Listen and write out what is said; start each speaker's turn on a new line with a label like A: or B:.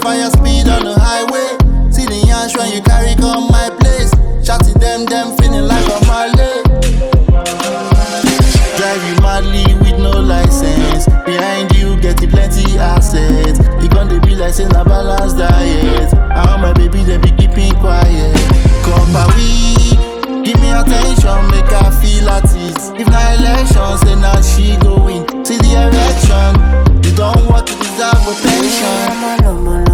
A: fire speed on the highway. See the yansh when you carry come my place. Shouting them feeling like a Marley. Drive you madly with no license. Behind you getting plenty assets. You gonna be like saying a balanced diet. And all my baby they be keeping quiet. Come by we, give me attention, make her feel at ease. If not elections, then now she go win. See the erection, you don't want to deserve attention.